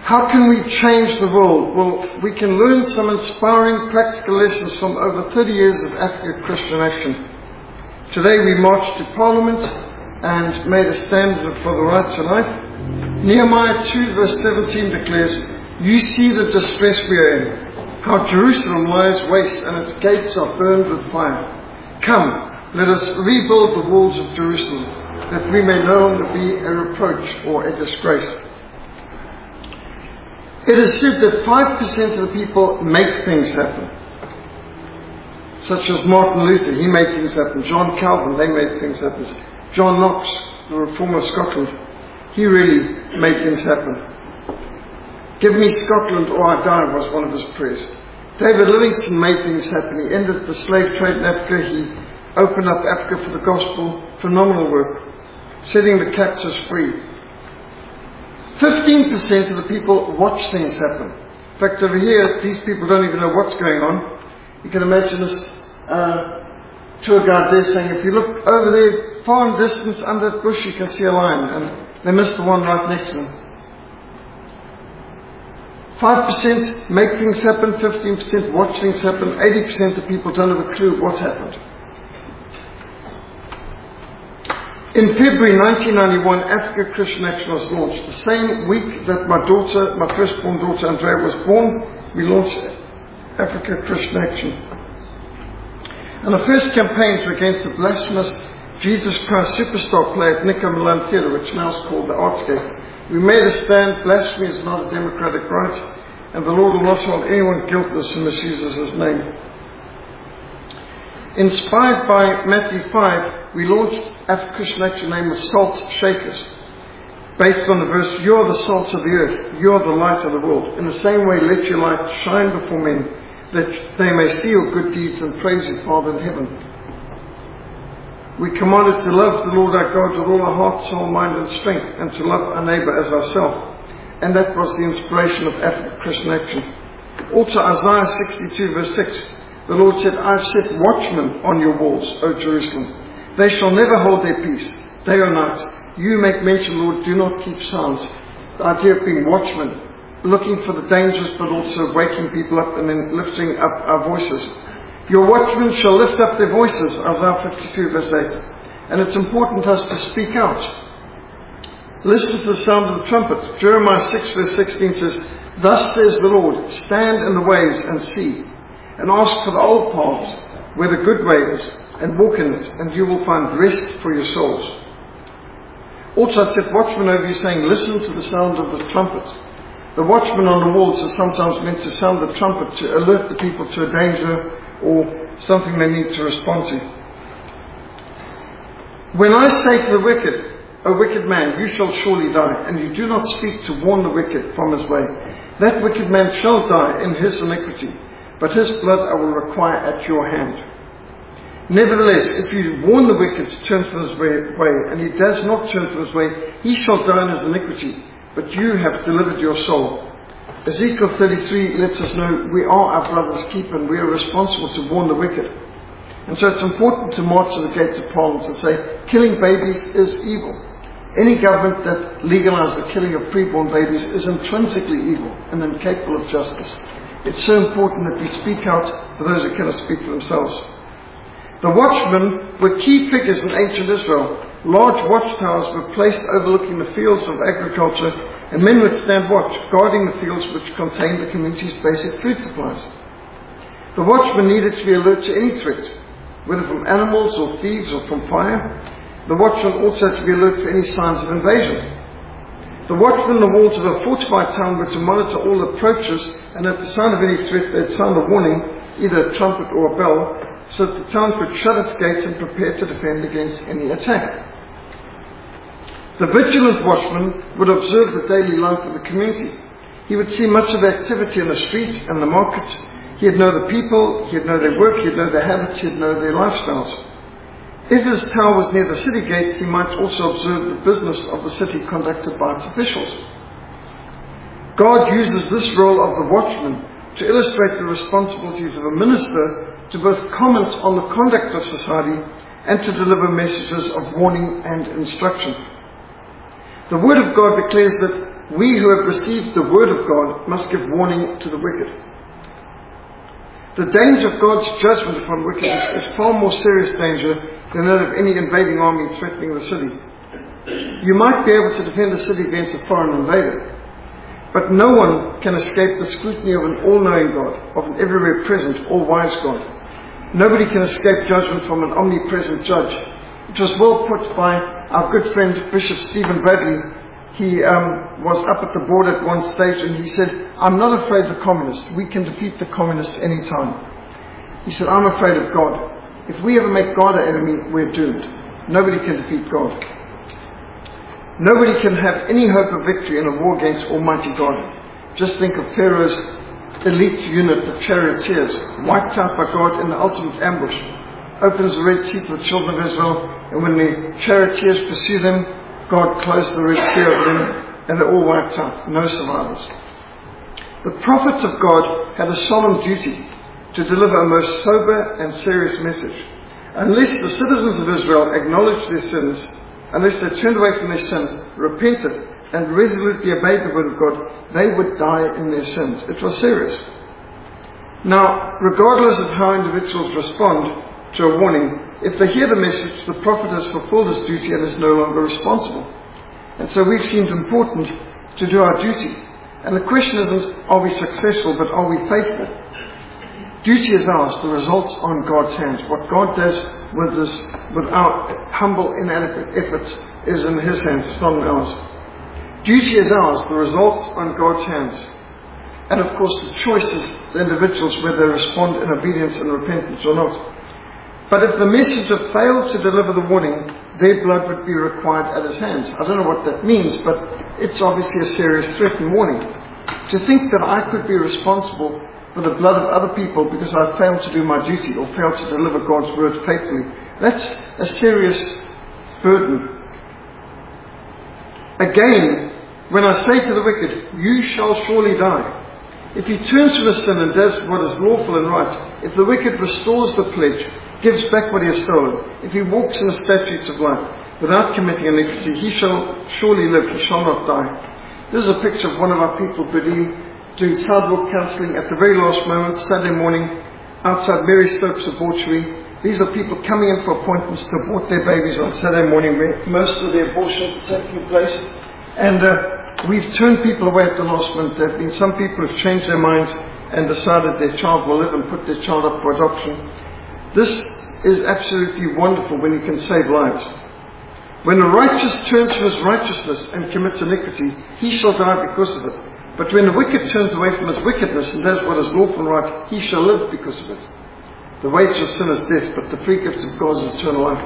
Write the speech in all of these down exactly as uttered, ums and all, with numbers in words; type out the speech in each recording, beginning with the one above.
How can we change the world? Well, we can learn some inspiring practical lessons from over thirty years of Africa Christian Action. Today we marched to Parliament and made a stand for the right to life. Nehemiah two verse seventeen declares, "You see the distress we are in, how Jerusalem lies waste and its gates are burned with fire. Come, let us rebuild the walls of Jerusalem, that we may no longer be a reproach or a disgrace." It is said that five percent of the people make things happen. Such as Martin Luther, he made things happen. John Calvin, they made things happen. John Knox, the reformer of Scotland, he really made things happen. "Give me Scotland or I die" was one of his prayers. David Livingstone made things happen. He ended the slave trade in Africa. He opened up Africa for the gospel. Phenomenal work. Setting the captives free. fifteen percent of the people watch things happen. In fact, over here, these people don't even know what's going on. You can imagine this uh, tour guide there saying, if you look over there, far in distance, under that bush, you can see a lion. And they missed the one right next to them. five percent make things happen, fifteen percent watch things happen, eighty percent of people don't have a clue what happened. In February nineteen ninety-one, Africa Christian Action was launched. The same week that my daughter, my firstborn daughter Andrea was born, we launched Africa Christian Action. And the first campaigns were against the blasphemous Jesus Christ Superstar play at Nico Milan Theatre, which now is called the Artscape. We made a stand, blasphemy is not a democratic right, and the Lord will not hold anyone guiltless who misuses his name. Inspired by Matthew five, we launched Africa Christian Action named the Salt Shakers, based on the verse, "You are the salt of the earth, you are the light of the world. In the same way, let your light shine before men, that they may see your good deeds and praise your Father in heaven." We commanded to love the Lord our God with all our heart, soul, mind and strength, and to love our neighbour as ourselves. And that was the inspiration of Africa Christian Action. Also Isaiah sixty-two verse six, the Lord said, "I have set watchmen on your walls, O Jerusalem. They shall never hold their peace, day or night. You make mention, Lord, do not keep silence." The idea of being watchmen, looking for the dangers but also waking people up and then lifting up our voices. "Your watchmen shall lift up their voices," Isaiah fifty-two verse eight. And it's important to us to speak out. Listen to the sound of the trumpet. Jeremiah six verse sixteen says, "Thus says the Lord, stand in the ways and see, and ask for the old paths, where the good way is, and walk in it, and you will find rest for your souls." Also I set watchmen over you, saying, "Listen to the sound of the trumpet." The watchman on the walls is sometimes meant to sound the trumpet to alert the people to a danger or something they need to respond to. "When I say to the wicked, O wicked man, you shall surely die, and you do not speak to warn the wicked from his way, that wicked man shall die in his iniquity, but his blood I will require at your hand. Nevertheless, if you warn the wicked to turn from his way, and he does not turn from his way, he shall die in his iniquity, but you have delivered your soul." Ezekiel thirty-three lets us know we are our brother's keeper and we are responsible to warn the wicked. And so it's important to march to the gates of Parliament and say, killing babies is evil. Any government that legalizes the killing of preborn babies is intrinsically evil and incapable of justice. It's so important that we speak out for those who cannot speak for themselves. The watchmen were key figures in ancient Israel. Large watchtowers were placed overlooking the fields of agriculture, and men would stand watch, guarding the fields which contained the community's basic food supplies. The watchmen needed to be alert to any threat, whether from animals or thieves or from fire. The watchmen also had to be alert for any signs of invasion. The watchmen on the walls of a fortified town were to monitor all approaches, and at the sound of any threat they'd sound a warning, either a trumpet or a bell, so that the town could shut its gates and prepare to defend against any attack. The vigilant watchman would observe the daily life of the community. He would see much of the activity in the streets and the markets. He'd know the people, he'd know their work, he'd know their habits, he'd know their lifestyles. If his tower was near the city gate, he might also observe the business of the city conducted by its officials. God uses this role of the watchman to illustrate the responsibilities of a minister to both comment on the conduct of society and to deliver messages of warning and instruction. The Word of God declares that we who have received the word of God must give warning to the wicked. The danger of God's judgment upon wickedness is far more serious danger than that of any invading army threatening the city. You might be able to defend a city against a foreign invader, but no one can escape the scrutiny of an all-knowing God, of an everywhere present, all-wise God. Nobody can escape judgment from an omnipresent judge. It was well put by our good friend Bishop Stephen Bradley. He um, was up at the board at one stage and he said, I'm not afraid of the communists. We can defeat the communists any time. He said, I'm afraid of God. If we ever make God our enemy, we're doomed. Nobody can defeat God. Nobody can have any hope of victory in a war against Almighty God. Just think of Pharaoh's elite unit, the charioteers, wiped out by God in the ultimate ambush. Opens the Red Sea for the children of Israel, and when the charioteers pursue them, God closed the Red Sea over them, and they're all wiped out. No survivors. The prophets of God had a solemn duty to deliver a most sober and serious message. Unless the citizens of Israel acknowledged their sins, unless they turned away from their sin, repented, and resolutely obeyed the word of God, they would die in their sins. It was serious. Now, regardless of how individuals respond to a warning, if they hear the message, the prophet has fulfilled his duty and is no longer responsible. And so we've seen it important to do our duty. And the question isn't, are we successful, but are we faithful? Duty is ours, the results are in God's hands. What God does with this, with our humble, inadequate efforts, is in His hands, it's not in ours. Duty is ours, the results are in God's hands. And of course the choice is the individuals whether they respond in obedience and repentance or not. But if the messenger failed to deliver the warning, their blood would be required at his hands. I don't know what that means, but it's obviously a serious threat and warning. To think that I could be responsible for the blood of other people because I failed to do my duty or failed to deliver God's word faithfully, that's a serious burden. Again, when I say to the wicked, you shall surely die. If he turns from his sin and does what is lawful and right, if the wicked restores the pledge, gives back what he has stolen, if he walks in the statutes of life without committing iniquity, he shall surely live, he shall not die. This is a picture of one of our people, Biddy, doing sidewalk counselling at the very last moment, Saturday morning, outside Mary Stokes' abortory. These are people coming in for appointments to abort their babies on Saturday morning, where most of the abortions are taking place. And uh, we've turned people away at the last minute. There have been some people who have changed their minds and decided their child will live and put their child up for adoption. This is absolutely wonderful when you can save lives. When the righteous turns from his righteousness and commits iniquity, he shall die because of it. But when the wicked turns away from his wickedness and does what is lawful and right, he shall live because of it. The wage of sin is death, but the free gift of God is eternal life.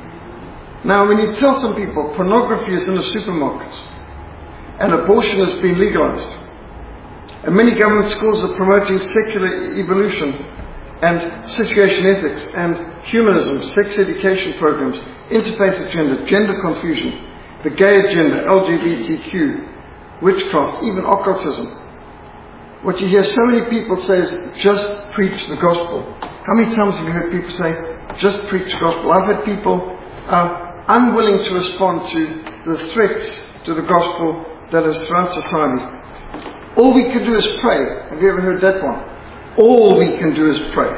Now, when you tell some people pornography is in the supermarkets and abortion has been legalized, and many government schools are promoting secular evolution and situation ethics and humanism, sex education programs, interfaith agenda, gender confusion, the gay agenda, L G B T Q, witchcraft, even occultism. What you hear so many people say is, just preach the gospel. How many times have you heard people say, just preach the gospel? I've had people uh, unwilling to respond to the threats to the gospel that is throughout society. All we can do is pray. Have you ever heard that one? All we can do is pray.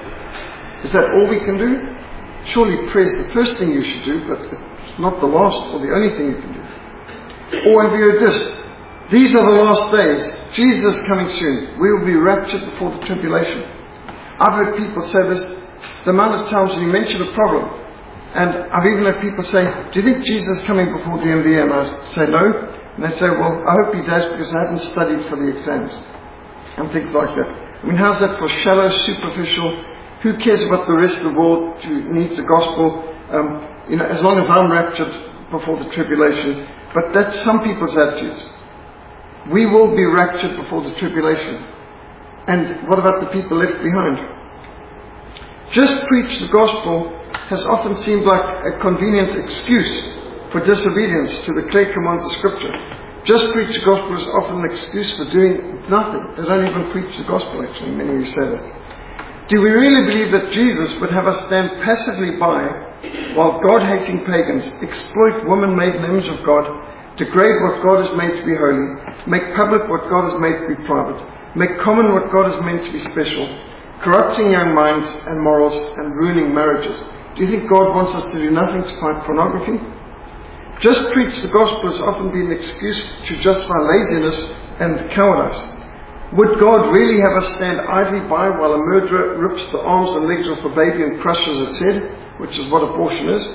Is that all we can do? Surely prayer is the first thing you should do, but it's not the last or the only thing you can do. Or have you heard this? These are the last days. Jesus is coming soon. We will be raptured before the tribulation. I've heard people say this the amount of times when you mention a problem. And I've even had people say, do you think Jesus is coming before the end of the year? And I say no. And they say, well, I hope he does because I haven't studied for the exams. And things like that. I mean, how's that for shallow, superficial? Who cares about the rest of the world who needs the gospel? Um, you know, as long as I'm raptured before the tribulation. But that's some people's attitudes. We will be raptured before the tribulation. And what about the people left behind? Just preach the gospel has often seemed like a convenient excuse for disobedience to the clear commands of Scripture. Just preach the gospel is often an excuse for doing nothing. They don't even preach the gospel, actually. Many of you say that. Do we really believe that Jesus would have us stand passively by while God-hating pagans exploit women made in the image of God, degrade what God has made to be holy, make public what God has made to be private, make common what God has meant to be special, corrupting young minds and morals and ruining marriages. Do you think God wants us to do nothing to fight pornography? Just preach the gospel has often been an excuse to justify laziness and cowardice. Would God really have us stand idly by while a murderer rips the arms and legs off a baby and crushes its head, which is what abortion is?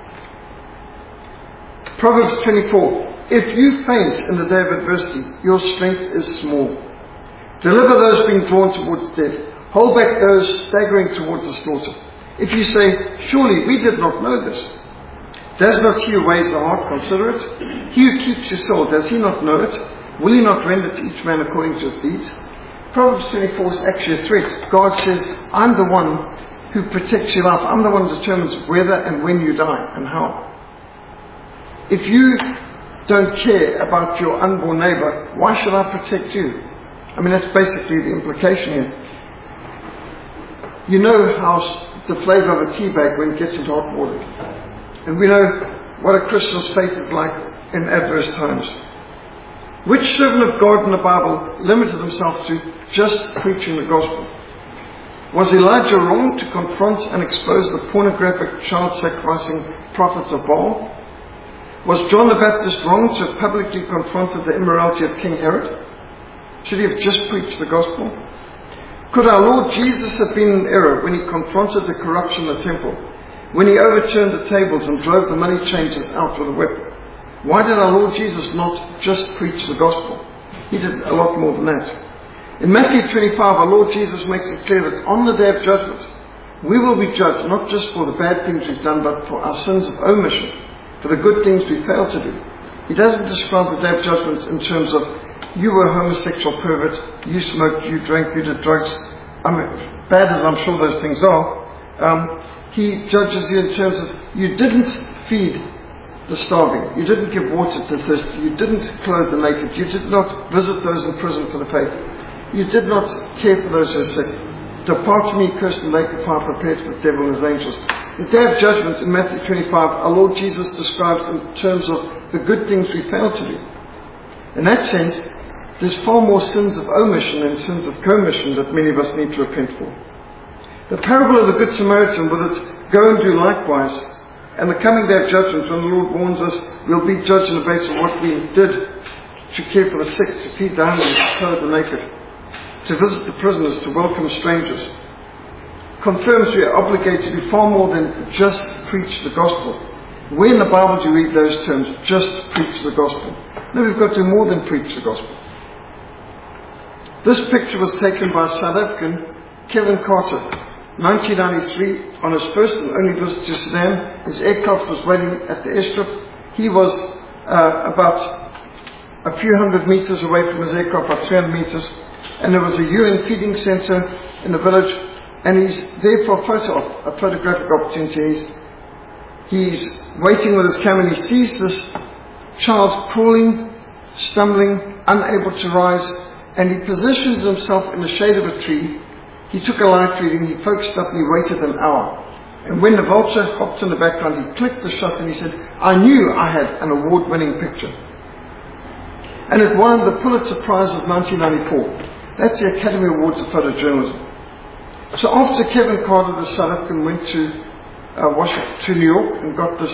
Proverbs twenty-four. If you faint in the day of adversity, your strength is small. Deliver those being drawn towards death. Hold back those staggering towards the slaughter. If you say, surely we did not know this. Does not he who weighs the heart consider it? He who keeps your soul, does he not know it? Will he not render to each man according to his deeds? Proverbs twenty-four is actually a threat. God says, I'm the one who protects your life. I'm the one who determines whether and when you die and how. If you don't care about your unborn neighbor, why should I protect you? I mean, that's basically the implication here. You know how the flavor of a tea bag when it gets into hot water. And we know what a Christian's faith is like in adverse times. Which servant of God in the Bible limited himself to just preaching the gospel? Was Elijah wrong to confront and expose the pornographic, child-sacrificing prophets of Baal? Was John the Baptist wrong to have publicly confronted the immorality of King Herod? Should he have just preached the gospel? Could our Lord Jesus have been in error when he confronted the corruption in the temple, when he overturned the tables and drove the money changers out with a whip? Why did our Lord Jesus not just preach the gospel? He did a lot more than that. In Matthew twenty-five, our Lord Jesus makes it clear that on the day of judgment, we will be judged not just for the bad things we've done, but for our sins of omission, for the good things we failed to do. He doesn't describe the day of judgment in terms of, you were a homosexual pervert, you smoked, you drank, you did drugs. I mean, bad as I'm sure those things are, um, he judges you in terms of, you didn't feed the starving, you didn't give water to the thirsty, you didn't clothe the naked, you did not visit those in prison for the faith, you did not care for those who are sick. Depart from me, cursed, and lake of fire prepared for the devil and his angels. The day of judgment in Matthew twenty-five, our Lord Jesus describes in terms of the good things we failed to do. In that sense, there's far more sins of omission than sins of commission that many of us need to repent for. The parable of the Good Samaritan with its go and do likewise, and the coming day of judgment when the Lord warns us we'll be judged on the basis of what we did to care for the sick, to feed the hungry, to clothe the naked, to visit the prisoners, to welcome strangers, confirms we are obligated to do far more than just preach the gospel. Where in the Bible do you read those terms, just preach the gospel? No, we've got to do more than preach the gospel. This picture was taken by South African Kevin Carter, nineteen ninety-three, on his first and only visit to Sudan. His aircraft was waiting at the airstrip. He was uh, about a few hundred meters away from his aircraft, about three hundred meters, and there was a U N feeding center in the village, and he's there for a photo op, a photographic opportunity. He's, he's waiting with his camera, and he sees this child crawling, stumbling, unable to rise, and he positions himself in the shade of a tree. He took a light reading, he focused up, and he waited an hour. And when the vulture hopped in the background, he clicked the shot and he said, I knew I had an award-winning picture. And it won the Pulitzer Prize of nineteen ninety-four. That's the Academy Awards of Photojournalism. So after Kevin Carter, the South African, went to uh, Washington, to New York, and got this,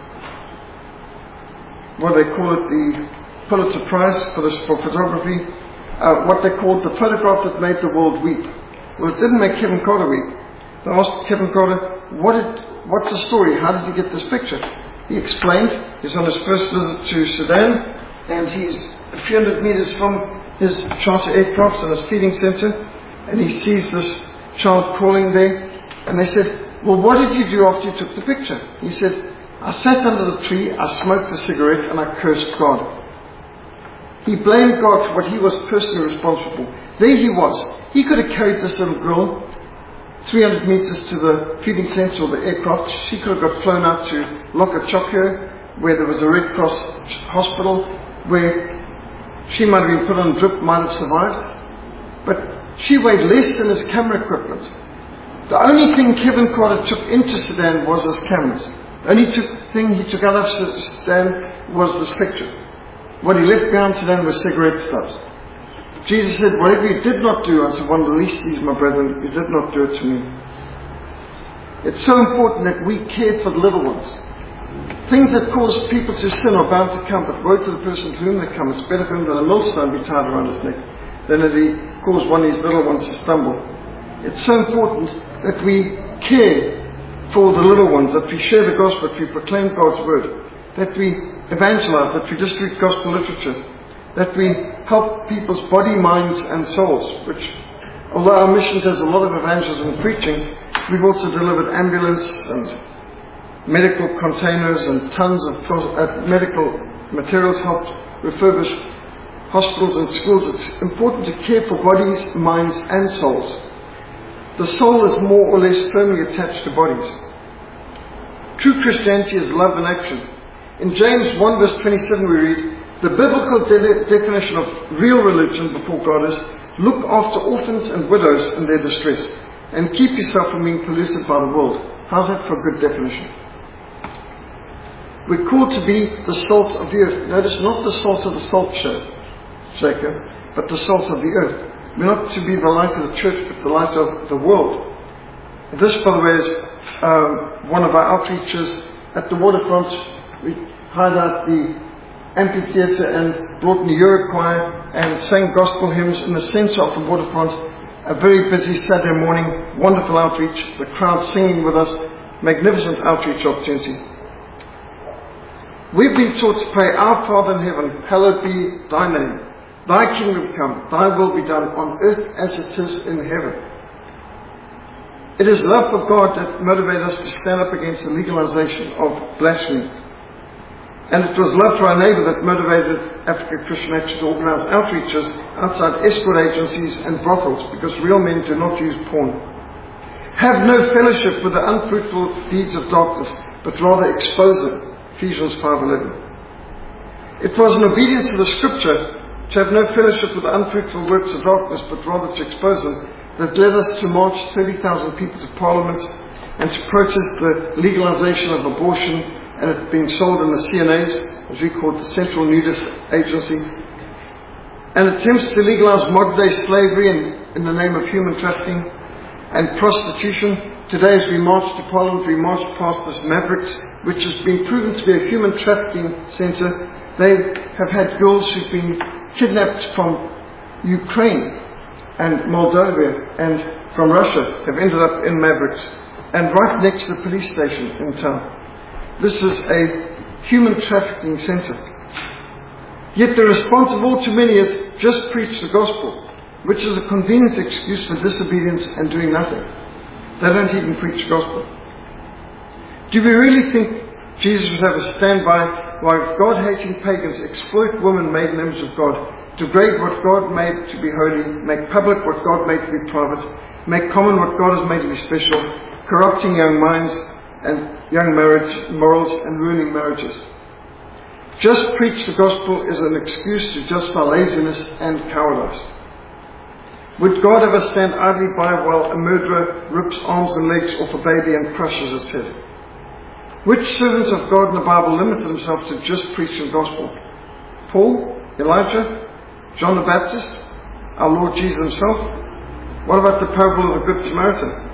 what they call it, the Pulitzer Prize for, this, for photography, uh, what they called the photograph that made the world weep. Well, it didn't make Kevin Carter weep. They asked Kevin Carter, what did, what's the story? How did you get this picture? He explained. He's on his first visit to Sudan, and he's a few hundred meters from his charter aircraft and his feeding center, and he sees this child crawling there. And they said, well, what did you do after you took the picture? He said, I sat under the tree, I smoked a cigarette, and I cursed God. He blamed God for what he was personally responsible for. There he was. He could have carried this little girl three hundred meters to the feeding center or the aircraft. She could have got flown out to Lokachokyo, where there was a Red Cross hospital, where she might have been put on drip, might have survived. But she weighed less than his camera equipment. The only thing Kevin Carter took into Sudan was his cameras. The only took, thing he took out of Sudan was this picture. What he left behind Sudan was cigarette stubs. Jesus said, whatever you did not do unto one of the least of these, my brethren, you did not do it to me. It's so important that we care for the little ones. Things that cause people to sin are bound to come, but woe to the person to whom they come. It's better for him that a millstone be tied around his neck than that he cause one of these little ones to stumble. It's so important that we care for the little ones, that we share the gospel, that we proclaim God's word, that we evangelize, that we distribute gospel literature, that we help people's body, minds and souls, which, although our mission does a lot of evangelism and preaching, we've also delivered ambulance and medical containers and tons of uh, medical materials, helped refurbish hospitals and schools. It's important to care for bodies, minds and souls. The soul is more or less firmly attached to bodies. True Christianity is love in action. In James one verse twenty-seven we read, the biblical de- definition of real religion before God is, look after orphans and widows in their distress, and keep yourself from being polluted by the world. How's that for a good definition? We're called to be the salt of the earth. Notice, not the salt of the salt shaker, but the salt of the earth. We're not to be the light of the church, but the light of the world. This, by the way, is um, one of our outreaches at the waterfront. We hired out the amphitheatre and brought in the Euro choir and sang gospel hymns in the centre of the waterfront. A very busy Saturday morning, wonderful outreach, the crowd singing with us, magnificent outreach opportunity. We've been taught to pray, Our Father in heaven, hallowed be thy name. Thy kingdom come, thy will be done on earth as it is in heaven. It is love for God that motivated us to stand up against the legalization of blasphemy. And it was love for our neighbour that motivated Africa Christian Action to organise outreaches outside escort agencies and brothels, because real men do not use porn. Have no fellowship with the unfruitful deeds of darkness, but rather expose them. Ephesians five eleven. It was in obedience to the scripture to have no fellowship with the unfruitful works of darkness, but rather to expose them, that led us to march thirty thousand people to Parliament and to protest the legalisation of abortion and it being sold in the C N As, as we call it, the Central Nudist Agency, and attempts to legalise modern day slavery in, in the name of human trafficking and prostitution. Today, as we march to Parliament, we march past this Mavericks, which has been proven to be a human trafficking centre. They have had girls who've been kidnapped from Ukraine and Moldova and from Russia, have ended up in Mavericks, and right next to the police station in town. This is a human trafficking centre. Yet the response of all too many is just preach the gospel, which is a convenient excuse for disobedience and doing nothing. They don't even preach the gospel. Do we really think Jesus would have a standby while God-hating pagans exploit women made in the image of God, degrade what God made to be holy, make public what God made to be private, make common what God has made to be special, corrupting young minds and young marriage morals and ruining marriages? Just preach the gospel is an excuse to justify laziness and cowardice. Would God ever stand idly by while a murderer rips arms and legs off a baby and crushes its head? Which servants of God in the Bible limited themselves to just preaching the gospel? Paul, Elijah, John the Baptist, our Lord Jesus himself? What about the parable of the Good Samaritan?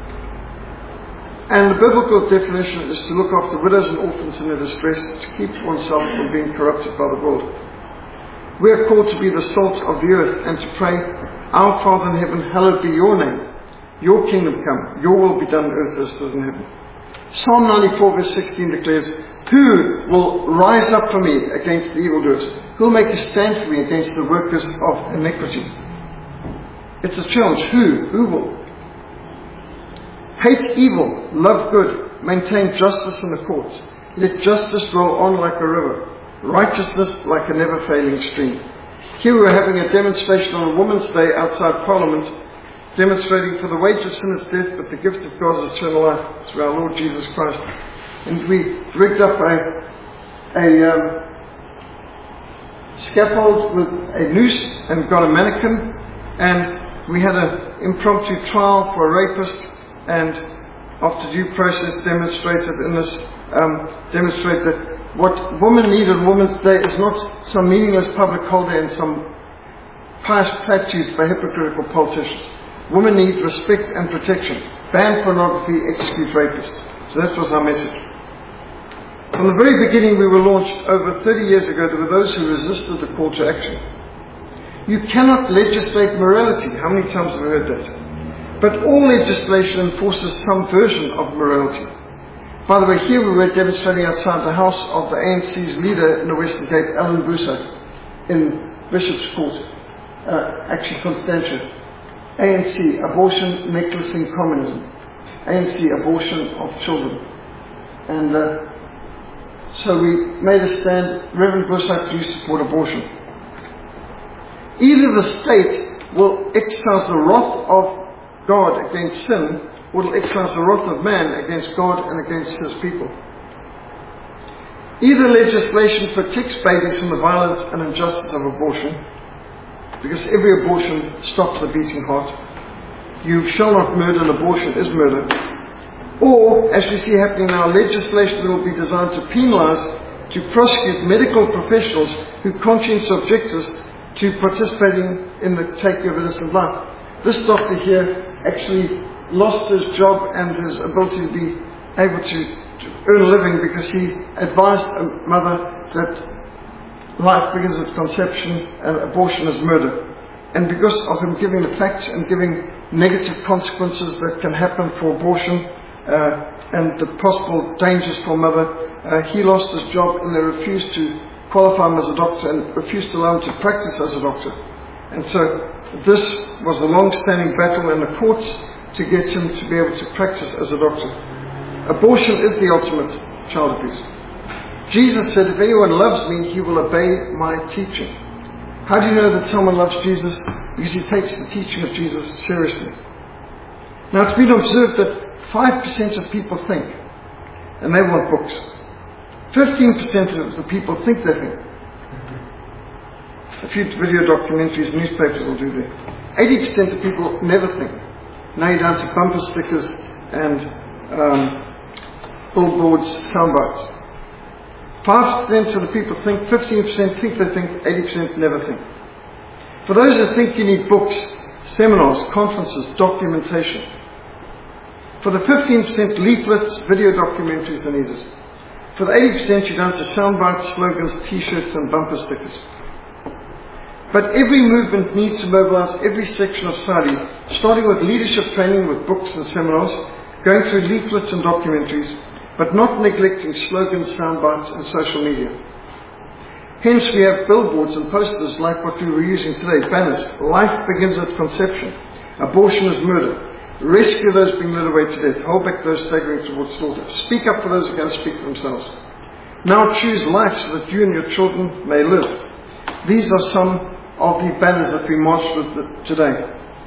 And the biblical definition is to look after widows and orphans in their distress, to keep oneself from being corrupted by the world. We are called to be the salt of the earth and to pray, Our Father in heaven, hallowed be your name. Your kingdom come, your will be done on earth as it is in heaven. Psalm ninety-four verse sixteen declares, Who will rise up for me against the evildoers? Who will make a stand for me against the workers of iniquity? It's a challenge. Who? Who will? Hate evil, love good, maintain justice in the courts. Let justice roll on like a river, righteousness like a never-failing stream. Here we are having a demonstration on a Women's Day outside Parliament, demonstrating for the wage of sin is death, but the gift of God is eternal life through our Lord Jesus Christ. And we rigged up a, a um, scaffold with a noose and got a mannequin, and we had an impromptu trial for a rapist and after due process demonstrated in this, um, demonstrate that what women need on Women's Day is not some meaningless public holiday and some pious platitudes by hypocritical politicians. Women need respect and protection. Ban pornography, execute rapists. So that was our message. From the very beginning we were launched over thirty years ago, there were those who resisted the call to action. You cannot legislate morality. How many times have we heard that? But all legislation enforces some version of morality. By the way, here we were demonstrating outside the house of the A N C's leader in the Western Cape, Alan Boussac, in Bishop's Court, uh, actually Constantia. A N C, abortion, necklacing communism. A N C, abortion of children. And uh, so we made a stand. Reverend Boussac, do you support abortion? Either the state will exercise the wrath of God against sin, or will exercise the wrath of man against God and against his people. Either legislation protects babies from the violence and injustice of abortion, because every abortion stops the beating heart. You shall not murder, and abortion is murder. Or, as we see happening now, legislation will be designed to penalise, to prosecute medical professionals who conscience object us to participating in the taking of innocent life. This doctor here actually lost his job and his ability to be able to, to earn a living because he advised a mother that life begins at conception and abortion is murder. And because of him giving the facts and giving negative consequences that can happen for abortion uh, and the possible dangers for a mother, uh, he lost his job and they refused to qualify him as a doctor and refused to allow him to practice as a doctor. And so this was a long-standing battle in the courts to get him to be able to practice as a doctor. Abortion is the ultimate child abuse. Jesus said, if anyone loves me, he will obey my teaching. How do you know that someone loves Jesus? Because he takes the teaching of Jesus seriously. Now it's been observed that five percent of people think, and they want books. fifteen percent of the people think they think. A few video documentaries, newspapers will do that. eighty percent of people never think. Now you're down to bumper stickers and um, billboards, soundbites. five percent of the people think, fifteen percent think they think, eighty percent never think. For those who think you need books, seminars, conferences, documentation. For the fifteen percent, leaflets, video documentaries are needed. For the eighty percent, you're down to soundbites, slogans, t-shirts and bumper stickers. But every movement needs to mobilize every section of society, starting with leadership training with books and seminars, going through leaflets and documentaries, but not neglecting slogans, soundbites and social media. Hence we have billboards and posters like what we were using today, banners. Life begins at conception. Abortion is murder. Rescue those being led away to death. Hold back those staggering towards slaughter. Speak up for those who can speak for themselves. Now choose life so that you and your children may live. These are some of the banners that we marched with today.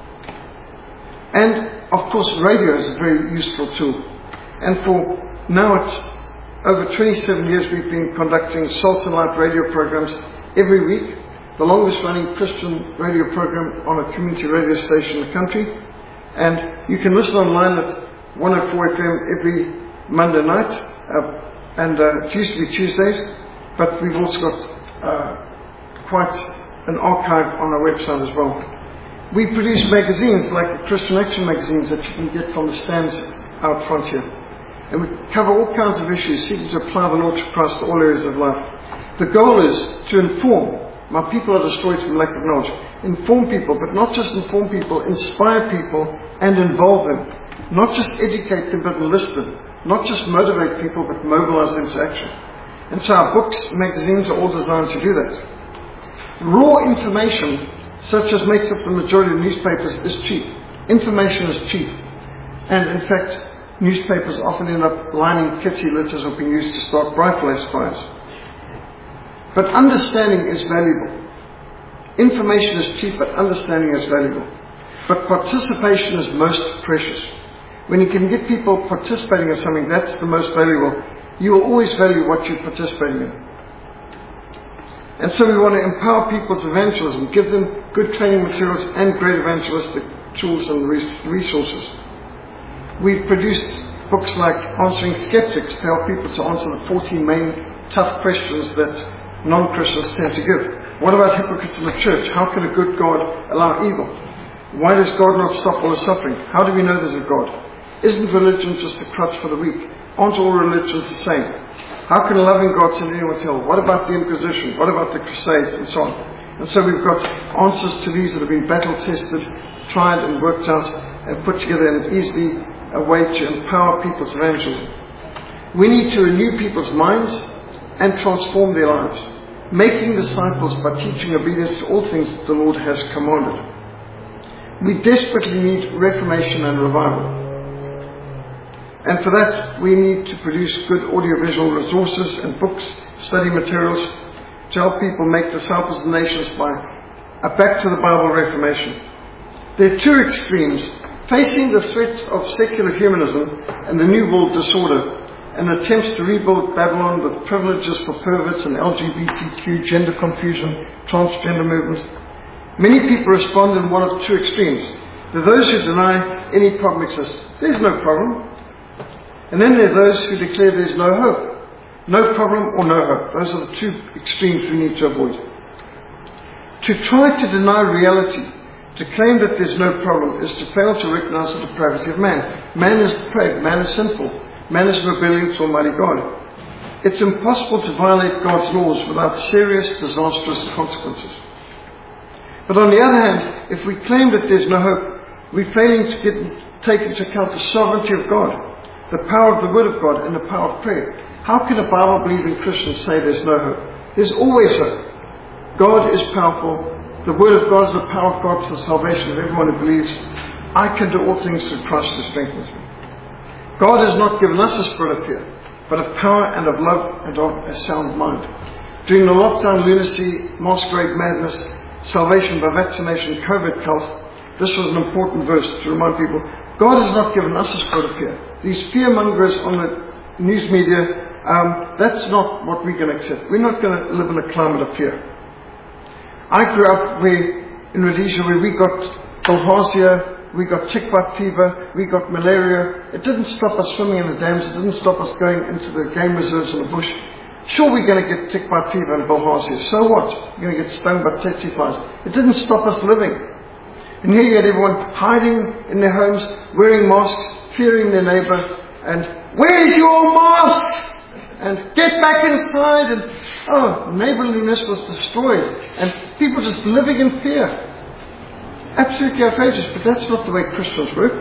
And of course radio is a very useful tool. And for now it's over twenty-seven years we've been conducting Salt and Light radio programs every week. The longest running Christian radio program on a community radio station in the country. And you can listen online at one oh four F M every Monday night. Uh, and uh, it used to be Tuesdays. But we've also got uh, quite an archive on our website as well. We produce magazines like the Christian Action magazines that you can get from the stands out front here. And we cover all kinds of issues, seeking to apply the Lord to Christ to all areas of life. The goal is to inform. My people are destroyed from lack of knowledge. Inform people, but not just inform people, inspire people and involve them. Not just educate them, but enlist them. Not just motivate people, but mobilize them to action. And so our books, magazines are all designed to do that. Raw information, such as makes up the majority of newspapers, is cheap. Information is cheap. And in fact, newspapers often end up lining kitty litters or being used to start bright-place fires. But understanding is valuable. Information is cheap, but understanding is valuable. But participation is most precious. When you can get people participating in something, that's the most valuable. You will always value what you're participating in. And so we want to empower people's evangelism, give them good training materials and great evangelistic tools and resources. We've produced books like Answering Skeptics to help people to answer the fourteen main tough questions that non-Christians tend to give. What about hypocrites in the church? How can a good God allow evil? Why does God not stop all the suffering? How do we know there's a God? Isn't religion just a crutch for the weak? Aren't all religions the same? How can a loving God send anyone to hell? What about the Inquisition? What about the Crusades? And so on. And so we've got answers to these that have been battle-tested, tried and worked out, and put together in an easily a way to empower people's evangelism. We need to renew people's minds and transform their lives, making disciples by teaching obedience to all things that the Lord has commanded. We desperately need reformation and revival. And for that, we need to produce good audiovisual resources and books, study materials, to help people make disciples of the nations by a back to the Bible reformation. There are two extremes, facing the threats of secular humanism and the New World disorder, and attempts to rebuild Babylon with privileges for perverts and L G B T Q, gender confusion, transgender movement. Many people respond in one of two extremes. There are those who deny any problem exists. There's no problem. And then there are those who declare there's no hope. No problem or no hope. Those are the two extremes we need to avoid. To try to deny reality, to claim that there's no problem, is to fail to recognize the depravity of man. Man is depraved. Man is sinful. Man is in rebellion to Almighty God. It's impossible to violate God's laws without serious, disastrous consequences. But on the other hand, if we claim that there's no hope, we're failing to get, take into account the sovereignty of God, the power of the Word of God, and the power of prayer. How can a Bible-believing Christian say there's no hope? There's always hope. God is powerful. The Word of God is the power of God for the salvation of everyone who believes. I can do all things through Christ who strengthens me. God has not given us a spirit of fear, but of power and of love and of a sound mind. During the lockdown, lunacy, masquerade madness, salvation by vaccination, COVID cult, this was an important verse to remind people, God has not given us a spirit of fear. These fear-mongers on the news media, um, that's not what we can accept. We're not going to live in a climate of fear. I grew up where, in Rhodesia, where we got bilharzia, we got tick-bite fever, we got malaria. It didn't stop us swimming in the dams, it didn't stop us going into the game reserves in the bush. Sure, we're going to get tick-bite fever and bilharzia. So what? We're going to get stung by tsetse flies. It didn't stop us living. And here you had everyone hiding in their homes, wearing masks, fearing their neighbour, and where's your mask? And get back inside, and oh, neighbourliness was destroyed, and people just living in fear. Absolutely outrageous, but that's not the way Christians work.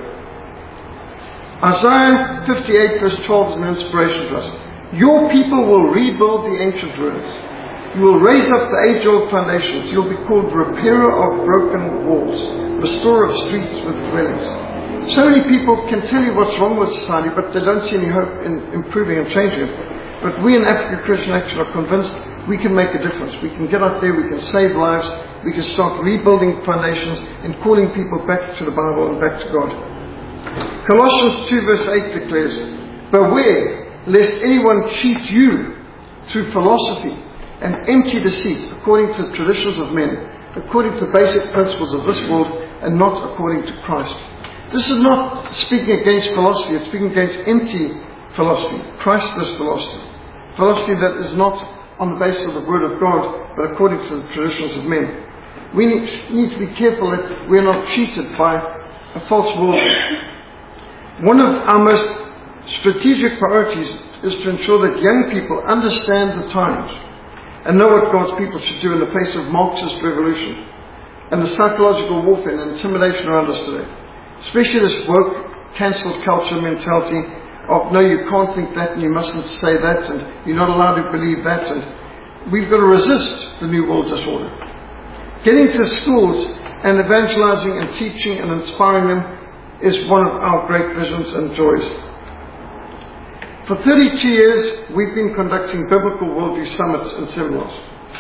Isaiah fifty-eight verse twelve is an inspiration to us. Your people will rebuild the ancient ruins. You will raise up the age-old foundations. You'll be called repairer of broken walls, restorer of streets with dwellings. So many people can tell you what's wrong with society, but they don't see any hope in improving and changing it. But we in African Christian Action are convinced we can make a difference. We can get out there, we can save lives, we can start rebuilding foundations and calling people back to the Bible and back to God. Colossians two verse eight declares, beware lest anyone cheat you through philosophy and empty deceit, according to the traditions of men, according to basic principles of this world, and not according to Christ. This is not speaking against philosophy, it's speaking against empty philosophy, Christless philosophy. Philosophy that is not on the basis of the Word of God, but according to the traditions of men. We need, need to be careful that we are not cheated by a false world. One of our most strategic priorities is to ensure that young people understand the times and know what God's people should do in the face of Marxist revolution and the psychological warfare and intimidation around us today. Especially this woke, cancelled culture mentality of, no, you can't think that and you mustn't say that and you're not allowed to believe that, and we've got to resist the New World disorder. Getting to schools and evangelizing and teaching and inspiring them is one of our great visions and joys. For thirty-two years, we've been conducting biblical worldview summits and seminars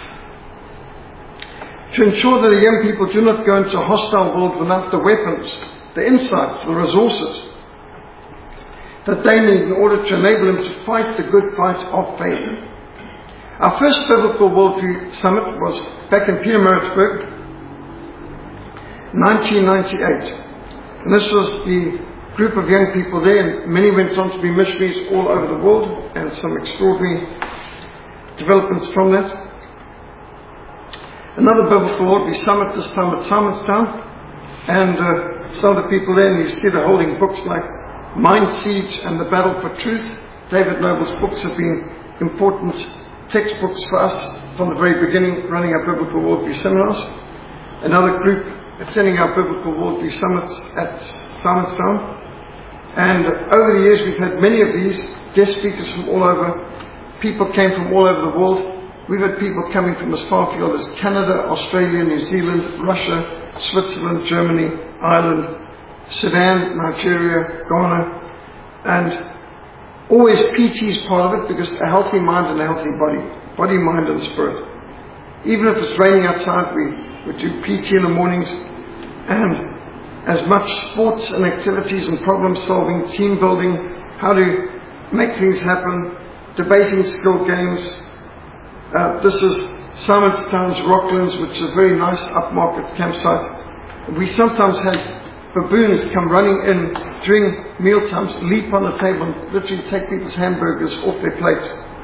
to ensure that the young people do not go into a hostile world without the weapons, the insights, the resources that they need in order to enable them to fight the good fight of faith. Our first biblical worldview summit was back in Pietermaritzburg, nineteen ninety-eight. And this was the group of young people there, and many went on to be missionaries all over the world, and some extraordinary developments from that. Another Biblical Lordly Summit, this time at Simonstown, and uh, some of the people there, and you see they're holding books like Mind Siege and The Battle for Truth. David Noble's books have been important textbooks for us from the very beginning, running our Biblical Worldview seminars. Another group attending our Biblical Worldview Summits at Simonstown. And over the years we've had many of these guest speakers from all over. People came from all over the world. We've had people coming from as far afield as Canada, Australia, New Zealand, Russia, Switzerland, Germany, Ireland, Sudan, Nigeria, Ghana, and always P T is part of it, because a healthy mind and a healthy body, body, mind and spirit. Even if it's raining outside, we, we do P T in the mornings, and as much sports and activities and problem solving, team building, how to make things happen, debating skill games. Uh, this is Simonstown's Rocklands, which is a very nice upmarket campsite. We sometimes had baboons come running in during meal times, leap on the table and literally take people's hamburgers off their plates.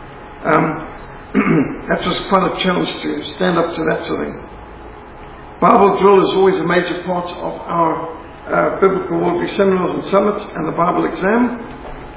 Um, that was quite a challenge to stand up to that sort of thing. Bible drill is always a major part of our uh, Biblical Worldview seminars and summits, and the Bible exam.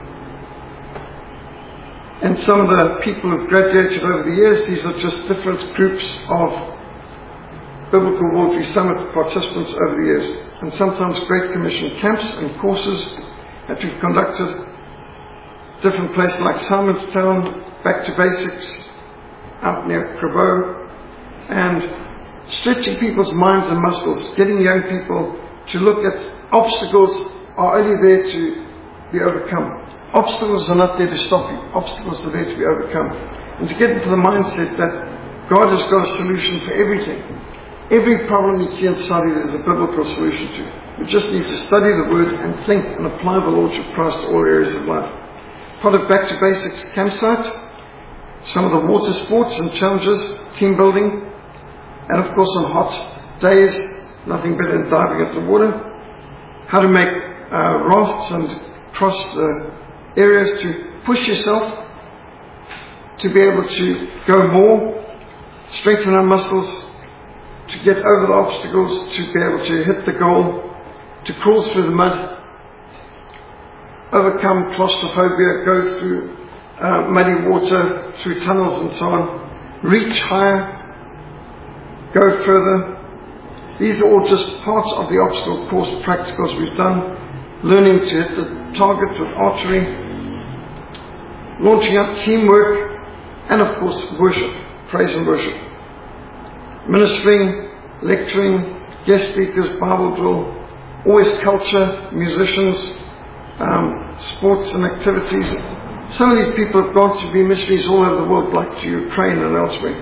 And some of the people who've graduated over the years, these are just different groups of Biblical Worldview Summit participants over the years. And sometimes Great Commission camps and courses that we've conducted. Different places like Simonstown, Back to Basics, out near Crabo, and stretching people's minds and muscles, getting young people to look at obstacles are only there to be overcome. Obstacles are not there to stop you. Obstacles are there to be overcome. And to get into the mindset that God has got a solution for everything. Every problem you see in study, there's a biblical solution to. We just need to study the Word and think and apply the Lordship of Christ to all areas of life. Part of Back to Basics campsite, some of the water sports and challenges, team building, and of course on hot days, nothing better than diving into the water. How to make uh, rafts and cross the areas to push yourself to be able to go more, strengthen our muscles, to get over the obstacles, to be able to hit the goal, to crawl through the mud, overcome claustrophobia, go through uh, muddy water, through tunnels and so on, reach higher, go further. These are all just parts of the obstacle course practicals we've done. Learning to hit the target with archery, launching up teamwork, and of course worship, praise and worship. Ministering, lecturing, guest speakers, Bible drill, always culture, musicians, um, sports and activities. Some of these people have gone to be missionaries all over the world, like to Ukraine and elsewhere.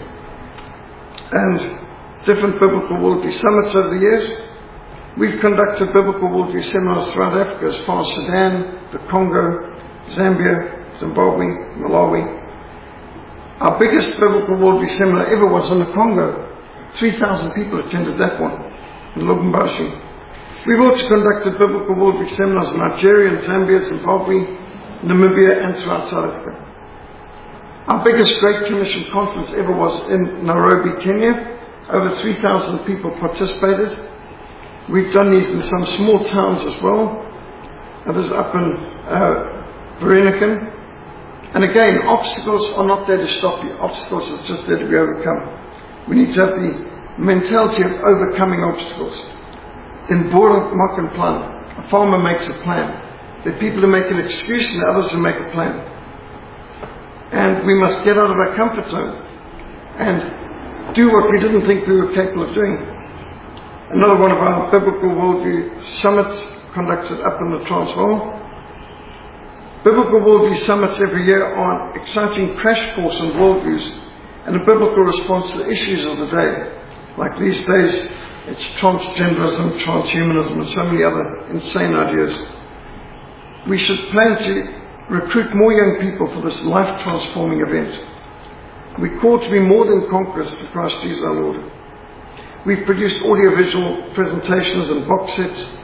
And different Biblical Worldview Summits over the years. We've conducted Biblical Worldview seminars throughout Africa, as far as Sudan, the Congo, Zambia, Zimbabwe, Malawi. Our biggest Biblical Worldview seminar ever was in the Congo. three thousand people attended that one in Lubumbashi. We've also conducted Biblical Worldview seminars in Nigeria, Zambia, Zimbabwe, Namibia, and throughout South Africa. Our biggest Great Commission conference ever was in Nairobi, Kenya. Over three thousand people participated. We've done these in some small towns as well. Others up in uh, Vereeniging. And again, obstacles are not there to stop you. Obstacles are just there to be overcome. We need to have the mentality of overcoming obstacles. In Boer Maak 'n Plan, a farmer makes a plan. There are people who make an excuse and others who make a plan. And we must get out of our comfort zone and do what we didn't think we were capable of doing. Another one of our Biblical Worldview Summits conducted up in the Transvaal. Biblical Worldview Summits every year are an exciting crash course in worldviews and a biblical response to the issues of the day. Like these days, it's transgenderism, transhumanism, and so many other insane ideas. We should plan to recruit more young people for this life-transforming event. We're called to be more than conquerors for Christ Jesus our Lord. We've produced audiovisual presentations and box sets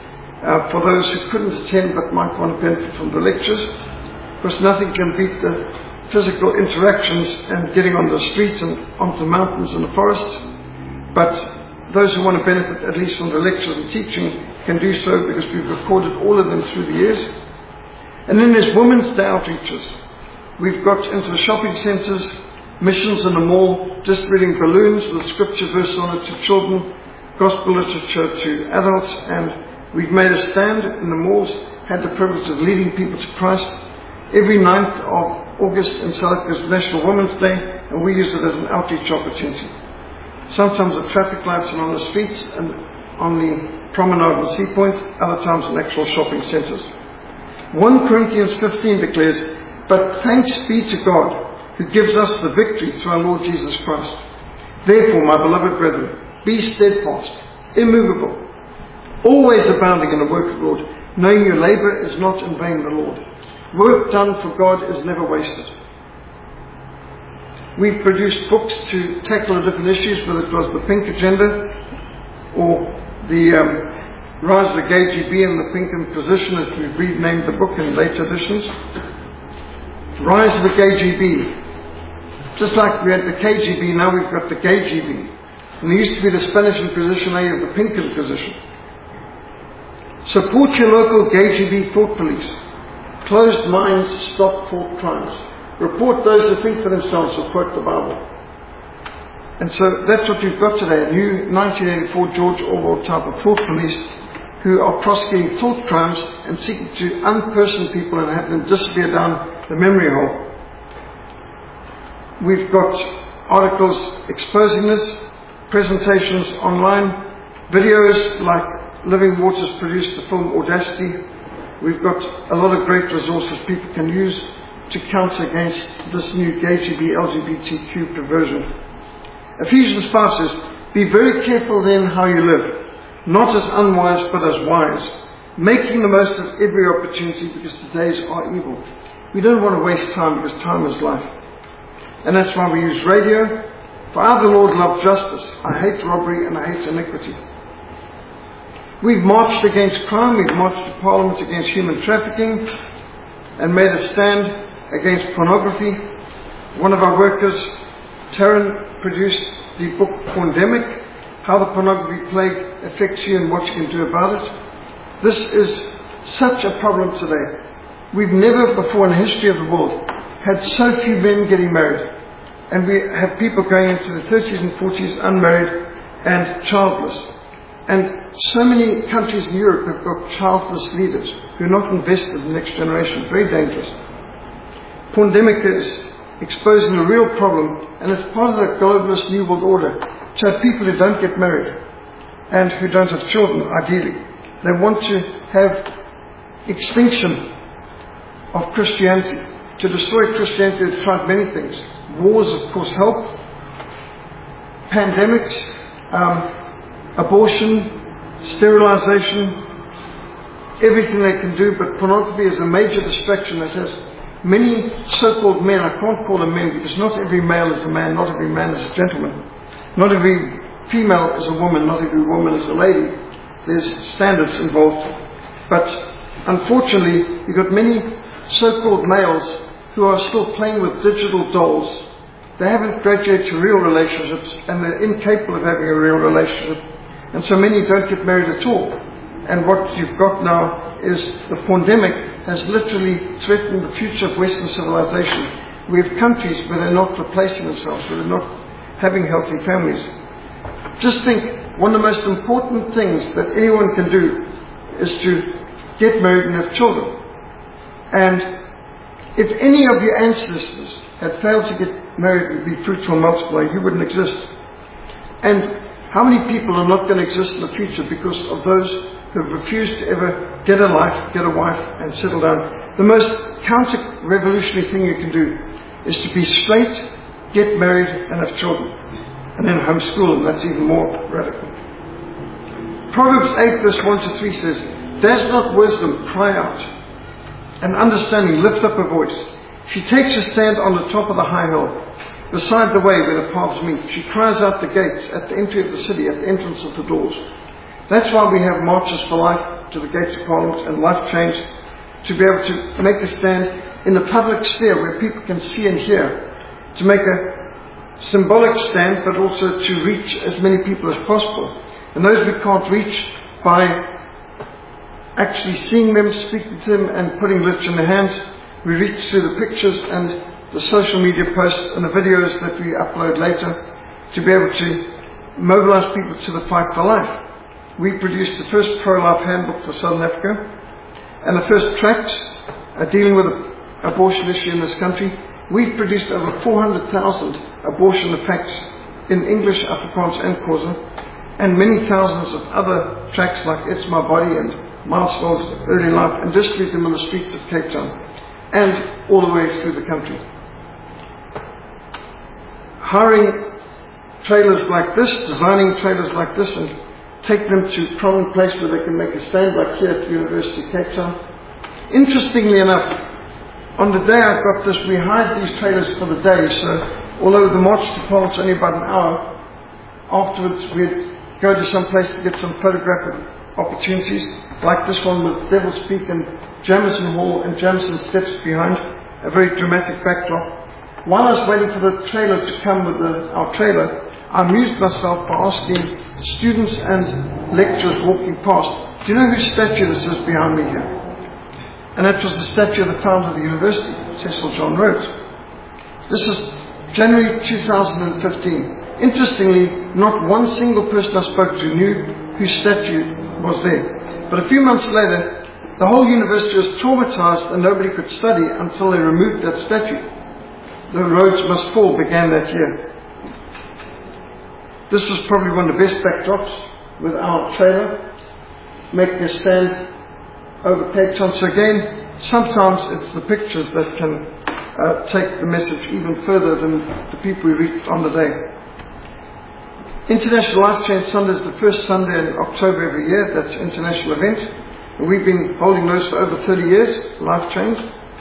uh, for those who couldn't attend but might want to benefit from the lectures, because nothing can beat the physical interactions and getting on the streets and onto the mountains and the forests. But those who want to benefit at least from the lectures and teaching can do so, because we've recorded all of them through the years. And then there's Women's Day outreaches. We've got into the shopping centres, missions in the mall, distributing balloons with scripture verses on it to children, gospel literature to adults, and we've made a stand in the malls, had the privilege of leading people to Christ. Every ninth of August in South Africa is National Women's Day, and we use it as an outreach opportunity. Sometimes at traffic lights and on the streets and on the promenade and sea point, other times in actual shopping centres. First Corinthians fifteen declares, "But thanks be to God, who gives us the victory through our Lord Jesus Christ. Therefore, my beloved brethren, be steadfast, immovable, always abounding in the work of the Lord, knowing your labour is not in vain in the Lord." Work done for God is never wasted. We've produced books to tackle the different issues, whether it was the Pink Agenda or the um, Rise of the Gay G B and the Pink Inquisition, as we've renamed the book in later editions. Rise of the Gay G B. Just like we had the K G B, now we've got the Gay G B. And there used to be the Spanish Inquisition, now you have the Pink Inquisition. Support your local Gay G B thought police. Closed minds stop thought crimes. Report those who think for themselves or quote the Bible. And so that's what we've got today, a new nineteen eighty-four George Orwell type of thought police who are prosecuting thought crimes and seeking to unperson people and have them disappear down the memory hole. We've got articles exposing this, presentations online, videos like Living Waters produced the film Audacity. We've got a lot of great resources people can use to counter against this new gay G B, L G B T Q perversion. Ephesians five says, "Be very careful then how you live, not as unwise but as wise, making the most of every opportunity because the days are evil." We don't want to waste time because time is life. And that's why we use radio. For I, the Lord, love justice. I hate robbery and I hate iniquity. We've marched against crime. We've marched to Parliament against human trafficking and made a stand against pornography. One of our workers, Taryn, produced the book Pandemic, How the Pornography Plague Affects You and What You Can Do About It. This is such a problem today. We've never before in the history of the world had so few men getting married. And we have people going into the thirties and forties unmarried and childless. And so many countries in Europe have got childless leaders who are not invested in the next generation. Very dangerous. Pandemic is exposing a real problem, and it's part of the globalist New World Order to have people who don't get married and who don't have children, ideally. They want to have extinction of Christianity. To destroy Christianity, they've tried many things. Wars, of course, help. Pandemics, um, abortion, sterilization, everything they can do, but pornography is a major distraction that has many so-called men. I can't call them men because not every male is a man, not every man is a gentleman. Not every female is a woman, not every woman is a lady. There's standards involved. But unfortunately, you've got many so-called males who are still playing with digital dolls. They haven't graduated to real relationships and they're incapable of having a real relationship. And so many don't get married at all. And what you've got now is the pandemic has literally threatened the future of Western civilization. We have countries where they're not replacing themselves, where they're not having healthy families. Just think, one of the most important things that anyone can do is to get married and have children. And if any of your ancestors had failed to get married and be fruitful and multiply, you wouldn't exist. And how many people are not going to exist in the future because of those who have refused to ever get a life, get a wife, and settle down? The most counter-revolutionary thing you can do is to be straight, get married, and have children. And then homeschool, and that's even more radical. Proverbs eight verse one to three says, "Does not wisdom cry out, and understanding lift up her voice? She takes her stand on the top of the high hill, beside the way where the paths meet. She cries out the gates, at the entry of the city, at the entrance of the doors." That's why we have Marches for Life. life to the gates of Parliament and life change, to be able to make a stand in the public sphere where people can see and hear, to make a symbolic stand, but also to reach as many people as possible. And those we can't reach by actually seeing them, speaking to them, and putting literature in their hands, we reach through the pictures and the social media posts and the videos that we upload later to be able to mobilize people to the fight for life. We produced the first pro-life handbook for Southern Africa and the first tracts uh, dealing with the abortion issue in this country. We've produced over four hundred thousand abortion facts in English, Afrikaans and Xhosa, and many thousands of other tracts like It's My Body and Milestones of Early Life, and distribute them on the streets of Cape Town and all the way through the country. Hiring trailers like this, designing trailers like this, and take them to prominent places where they can make a stand, like here at the University of Cape Town. Interestingly enough, on the day I got this, we hired these trailers for the day, so although the march to Parliament's only about an hour, afterwards we'd go to some place to get some photographic opportunities, like this one with Devil's Peak and Jameson Hall and Jameson Steps behind, a very dramatic backdrop. While I was waiting for the trailer to come with the, our trailer, I amused myself by asking students and lecturers walking past, do you know whose statue this is behind me here? And that was the statue of the founder of the university, Cecil John Rhodes. This is January two thousand fifteen. Interestingly, not one single person I spoke to knew whose statue was there. But a few months later, the whole university was traumatized and nobody could study until they removed that statue. The Rhodes Must Fall began that year. This is probably one of the best backdrops with our trailer, making a stand over Cape Town. So again, sometimes it's the pictures that can uh, take the message even further than the people we reach on the day. International Life Change Sunday is the first Sunday in October every year. That's an international event. And we've been holding those for over thirty years, Life Change.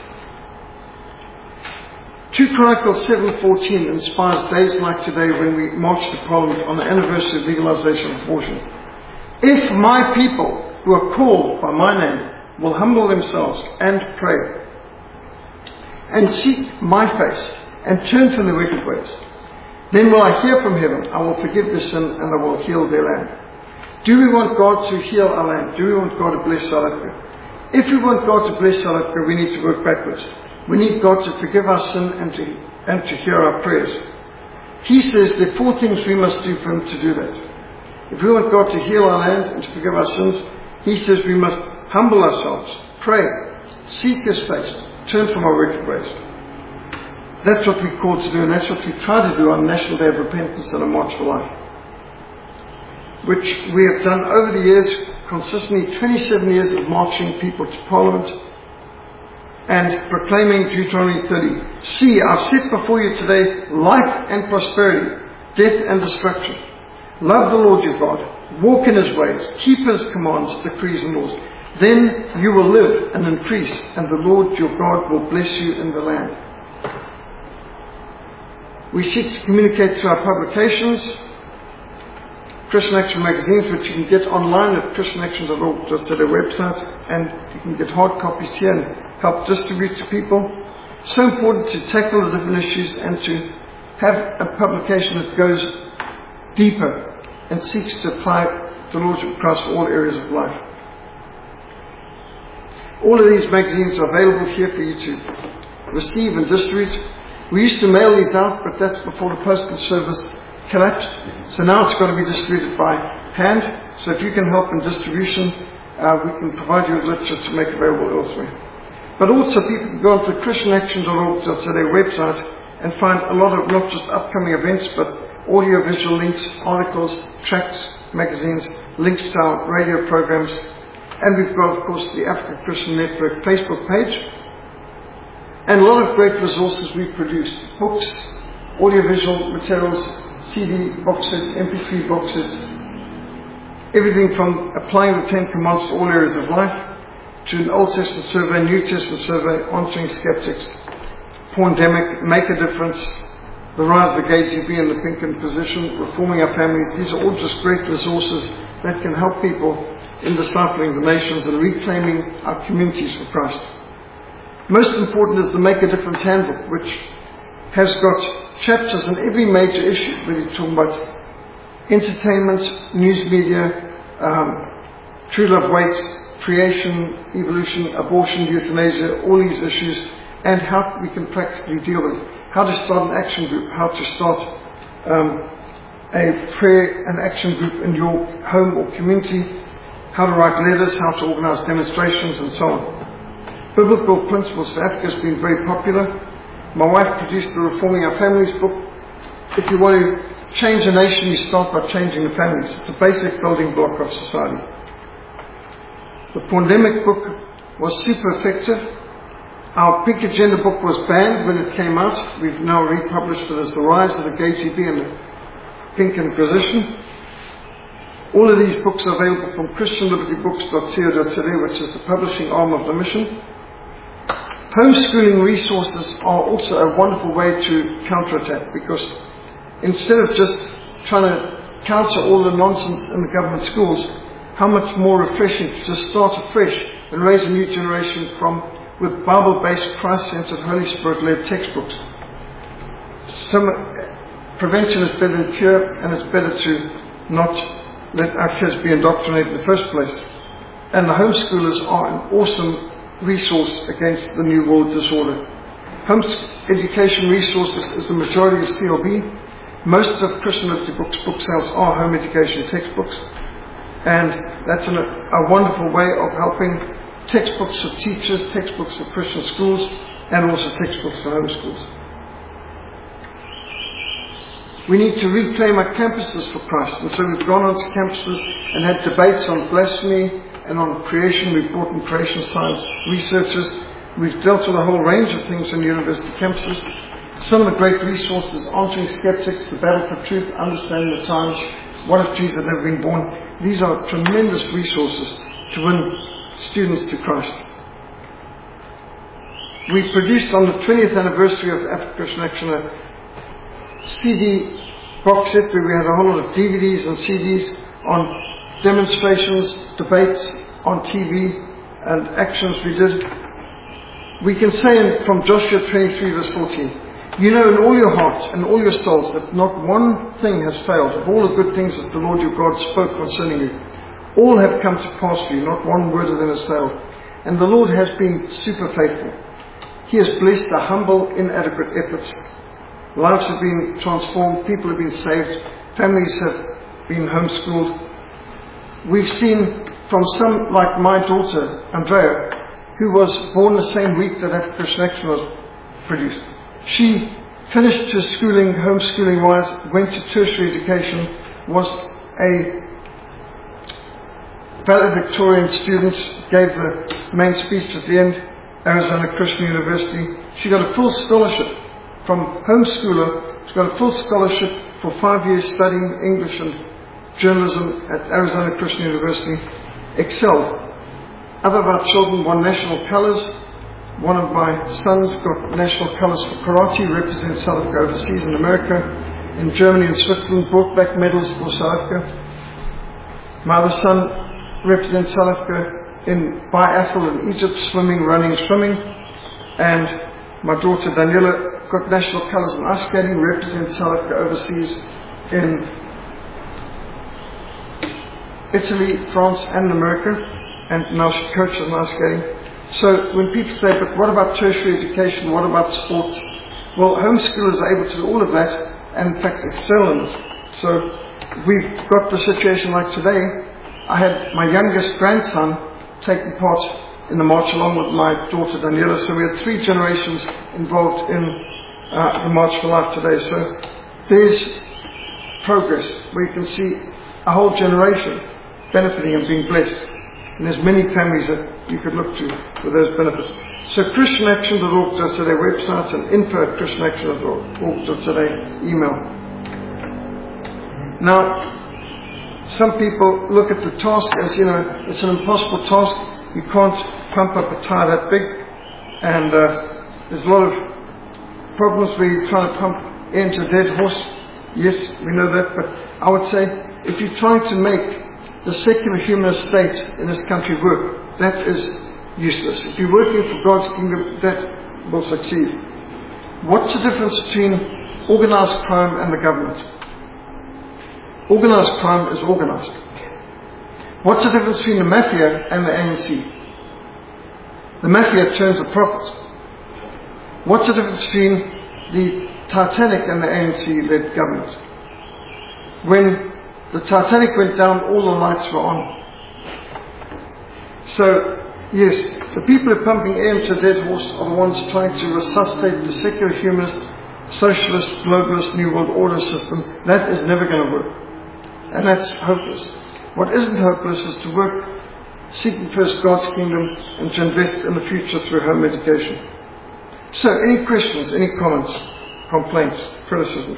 Second Chronicles seven fourteen inspires days like today when we march to Parliament on the anniversary of legalization of abortion. If my people who are called by my name will humble themselves and pray and seek my face and turn from their wicked ways, then will I hear from heaven, I will forgive their sin and I will heal their land. Do we want God to heal our land? Do we want God to bless South Africa? If we want God to bless South Africa, we need to work backwards. We need God to forgive our sin and to, and to hear our prayers. He says there are four things we must do for Him to do that. If we want God to heal our land and to forgive our sins, He says we must humble ourselves, pray, seek His face, turn from our wicked ways. That's what we're called to do, and that's what we try to do on National Day of Repentance and a March for Life, which we have done over the years, consistently twenty-seven years of marching people to Parliament and proclaiming Deuteronomy thirty. See, I've set before you today life and prosperity, death and destruction. Love the Lord your God, walk in His ways, keep His commands, decrees and laws. Then you will live and increase, and the Lord your God will bless you in the land. We seek to communicate through our publications, Christian Action magazines, which you can get online at christian action dot org dot z a website, and you can get hard copies here and help distribute to people. So important to tackle the different issues and to have a publication that goes deeper and seeks to apply the Lordship of Christ for all areas of life. All of these magazines are available here for you to receive and distribute. We used to mail these out, but that's before the postal service collapsed. So now it's got to be distributed by hand. So if you can help in distribution, uh, we can provide you with literature to make available elsewhere. But also people can go onto the christian action dot org dot z a website and find a lot of not just upcoming events, but audio-visual links, articles, tracts, magazines, links to our radio programs. And we've got, of course, the African Christian Network Facebook page. And a lot of great resources we've produced. Books, audiovisual materials, C D box sets, M P three box sets. Everything from applying the Ten Commandments to all areas of life, to an Old Testament survey, New Testament survey, answering skeptics, pandemic, make a difference, the rise of the gay G B and the Pinkerton position, reforming our families. These are all just great resources that can help people in discipling the nations and reclaiming our communities for Christ. Most important is the Make a Difference Handbook, which has got chapters on every major issue, whether you're talking about entertainment, news media, um, true love waits, creation, evolution, abortion, euthanasia, all these issues, and how we can practically deal with it. How to start an action group, how to start um, a prayer and action group in your home or community, how to write letters, how to organize demonstrations, and so on. Biblical Principles for Africa has been very popular. My wife produced the Reforming Our Families book. If you want to change a nation, you start by changing the families. It's a basic building block of society. The Pandemic book was super effective. Our Pink Agenda book was banned when it came out. We've now republished it as The Rise of the Gay G B and the Pink Inquisition. All of these books are available from christian liberty books dot co dot za, which is the publishing arm of the mission. Homeschooling resources are also a wonderful way to counterattack, because instead of just trying to counter all the nonsense in the government schools, how much more refreshing to just start afresh and raise a new generation from with Bible-based, Christ-centered, Holy Spirit-led textbooks. Some, prevention is better than cure, and it's better to not let our kids be indoctrinated in the first place. And the homeschoolers are an awesome resource against the New World Disorder. Home education resources is the majority of C L B. Most of Christian Liberty Books book sales are home education textbooks. And that's an, a wonderful way of helping textbooks for teachers, textbooks for Christian schools, and also textbooks for homeschools. We need to reclaim our campuses for Christ. And so we've gone onto campuses and had debates on blasphemy and on creation. We've brought in creation science researchers. We've dealt with a whole range of things on university campuses. Some of the great resources: Answering Skeptics, The Battle for Truth, Understanding the Times, What If Jesus Had Never Been Born. These are tremendous resources to win students to Christ. We produced on the twentieth anniversary of African Christian Action a C D box set where we had a whole lot of D V Ds and C Ds on demonstrations, debates on T V, and actions we did. We can say in, from Joshua twenty-three verse fourteen, you know in all your hearts and all your souls that not one thing has failed of all the good things that the Lord your God spoke concerning you. All have come to pass for you, not one word of them has failed. And the Lord has been super faithful. He has blessed the humble, inadequate efforts. Lives have been transformed, people have been saved, families have been homeschooled. We've seen from some, like my daughter, Andrea, who was born the same week that African Christian Action was produced. She finished her schooling, homeschooling-wise, went to tertiary education, was a valedictorian student, gave the main speech at the end, Arizona Christian University. She got a full scholarship from homeschooler. She got a full scholarship for five years studying English and journalism at Arizona Christian University. Excelled. Other of our children won national colors. One of my sons got national colors for karate, represented South Africa overseas in America, in Germany and Switzerland, brought back medals for South Africa. My other son represents South Africa in biathlon in Egypt, swimming, running, swimming. And my daughter Daniela got national colors in ice skating, represents South Africa overseas in Italy, France and America, and now she coaches in ice skating. So when people say, but what about tertiary education, what about sports? Well, homeschoolers are able to do all of that and in fact excel in it. So we've got the situation like today. I had my youngest grandson taking part in the march along with my daughter Daniela. So we had three generations involved in uh, the March for Life today. So there's progress where you can see a whole generation benefiting and being blessed. And there's many families that you could look to for those benefits. So christian action dot org dot za website and info at christian action dot org dot za email. Now, some people look at the task as, you know, it's an impossible task. You can't pump up a tire that big. And uh, there's a lot of problems where you're trying to pump air into a dead horse. Yes, we know that. But I would say if you're trying to make the secular humanist state in this country work, that is useless. If you're working for God's kingdom, that will succeed. What's the difference between organized crime and the government? Organized crime is organized. What's the difference between the mafia and the A N C? The mafia turns a profit. What's the difference between the Titanic and the A N C-led government? When the Titanic went down, all the lights were on. So, yes, the people who are pumping air into a dead horse are the ones trying to resuscitate the secular humanist, socialist, globalist, New World Order system. That is never going to work. And that's hopeless. What isn't hopeless is to work seeking first God's kingdom and to invest in the future through home education. So, any questions, any comments, complaints, criticisms?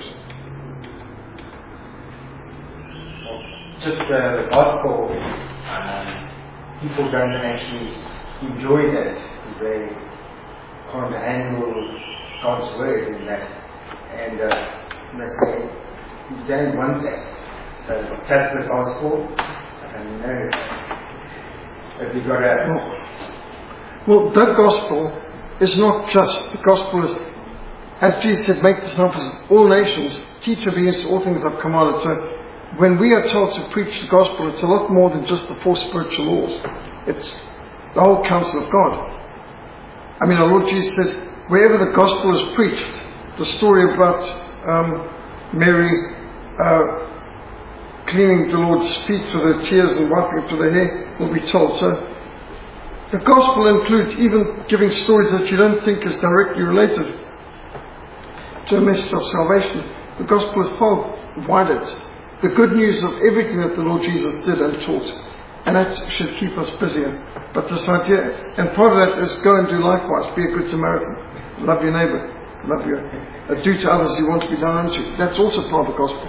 Just uh, the gospel, um, people don't actually enjoy that because they can't handle God's word in that. And uh, they say, you don't want that. So that's the gospel. I don't know. Have you got a... Well, the gospel is not just, the gospel is, as Jesus said, make disciples of all nations, teach obedience to all things I've commanded. So when we are told to preach the gospel, it's a lot more than just the four spiritual laws. It's the whole counsel of God. I mean, our Lord Jesus said, wherever the gospel is preached, the story about um, Mary uh, cleaning the Lord's feet with her tears and wiping it with her hair will be told. So the gospel includes even giving stories that you don't think is directly related to a message of salvation. The gospel is far wider. It's the good news of everything that the Lord Jesus did and taught. And that should keep us busier. But this idea, and part of that is go and do likewise. Be a good Samaritan. Love your neighbor. Love your, uh, do to others you want to be done unto. That's also part of the gospel.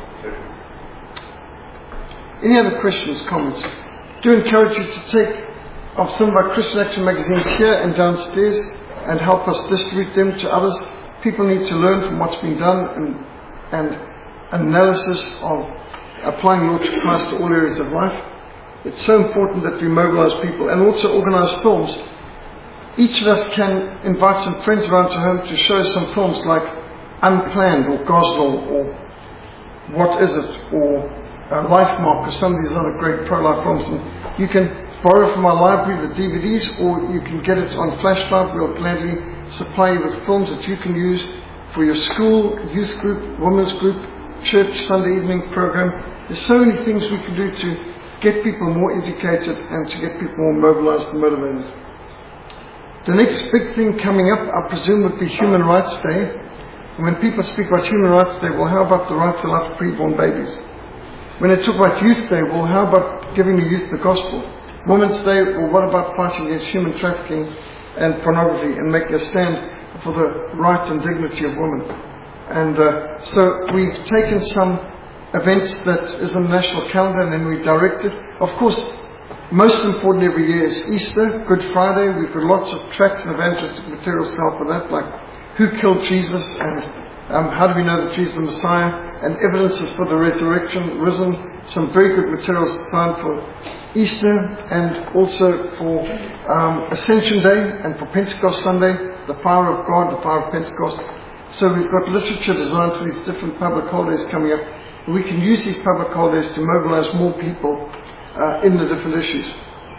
Any other questions, comments? Do encourage you to take of some of our Christian Action magazines here and downstairs and help us distribute them to others. People need to learn from what's been done and, and analysis of applying Lordship Christ to all areas of life. It's so important that we mobilize people and also organize films. Each of us can invite some friends around to home to show some films like Unplanned or Gosnell or What Is It or uh, Life Mark or some of these other great pro-life films. And you can borrow from our library the D V Ds or you can get it on flash drive. We'll gladly supply you with films that you can use for your school, youth group, women's group, church, Sunday evening program. There's so many things we can do to get people more educated and to get people more mobilized and motivated. The next big thing coming up, I presume, would be Human Rights Day. And when people speak about Human Rights Day, well, how about the right to life of preborn babies? When they talk about Youth Day, well, how about giving the youth the gospel? Women's Day, well, what about fighting against human trafficking and pornography and making a stand for the rights and dignity of women? And uh, so we've taken some events that is on the national calendar and then we direct it. Of course, most important every year is Easter, Good Friday. We've got lots of tracts and evangelistic materials to help with that, like who killed Jesus and um, how do we know that Jesus is the Messiah, and evidences for the resurrection, risen. Some very good materials designed for Easter and also for um, Ascension Day and for Pentecost Sunday, the power of God, the power of Pentecost. So we've got literature designed for these different public holidays coming up. We can use these public holidays to mobilize more people uh, in the different issues.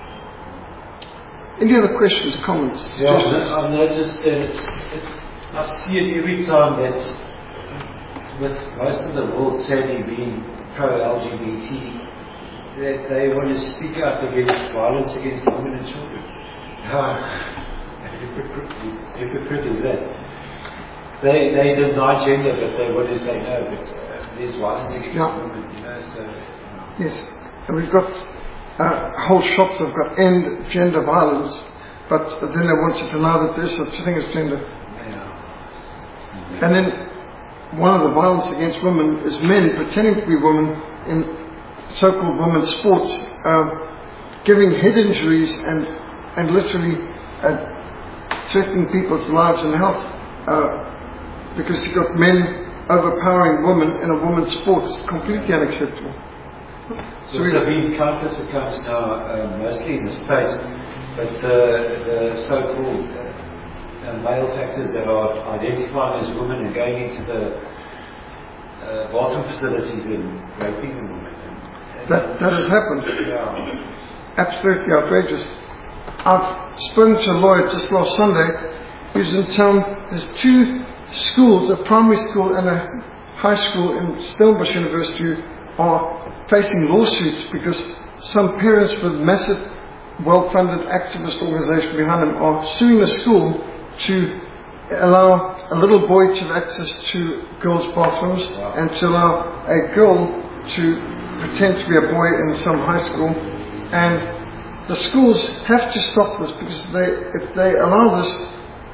Any other questions, comments? Yeah, I've noticed that it's, it, I see it every time that with most of the world sadly being pro-L G B T, that they want to speak out against violence against women and children. How hypocrite is that? They they deny gender, but they want to say no, but uh, there's violence against yeah. women, you know, so... Yes, and we've got uh, whole shops that have got end gender violence, but then they want to deny that there's such a thing as gender. Yeah. And then one of the violence against women is men pretending to be women in so-called women's sports, uh, giving head injuries and and literally uh, threatening people's lives and health. Uh, Because you've got men overpowering women in a woman's sport. It's completely unacceptable. So There have been countless accounts now, uh, mostly in the States, but the, the so-called uh, uh, male factors that are identifying as women and going into the uh, bathroom facilities and raping the women. And, that, that has happened. Yeah. Absolutely outrageous. I've spoken to a lawyer just last Sunday. He was in town. There's two schools, a primary school and a high school in Stellenbosch University, are facing lawsuits because some parents with massive, well-funded activist organization behind them are suing the school to allow a little boy to have access to girls' bathrooms Wow. and to allow a girl to pretend to be a boy in some high school. And the schools have to stop this because they, if they allow this,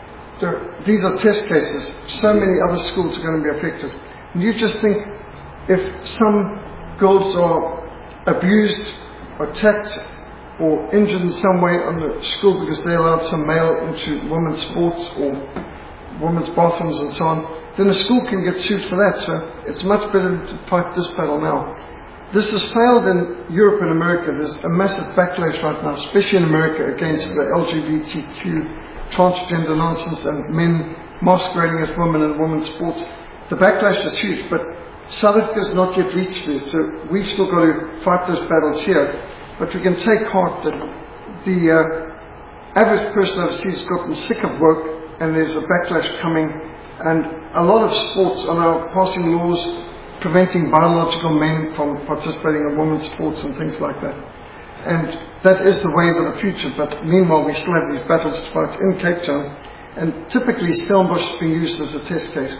these are test cases. So many other schools are going to be affected. And you just think, if some girls are abused, or attacked, or injured in some way on the school because they allowed some male into women's sports or women's bathrooms and so on, then the school can get sued for that. So it's much better to fight this battle now. This has failed in Europe and America. There's a massive backlash right now, especially in America, against the L G B T Q, transgender nonsense, and men masquerading as women in women's sports. The backlash is huge, but South Africa's not yet reached this, so we've still got to fight those battles here. But we can take heart that the uh, average person overseas has gotten sick of work, and there's a backlash coming, and a lot of sports are now passing laws preventing biological men from participating in women's sports and things like that. And that is the wave of the future, but meanwhile we still have these battles to fight in Cape Town, and typically Stellenbosch is being used as a test case.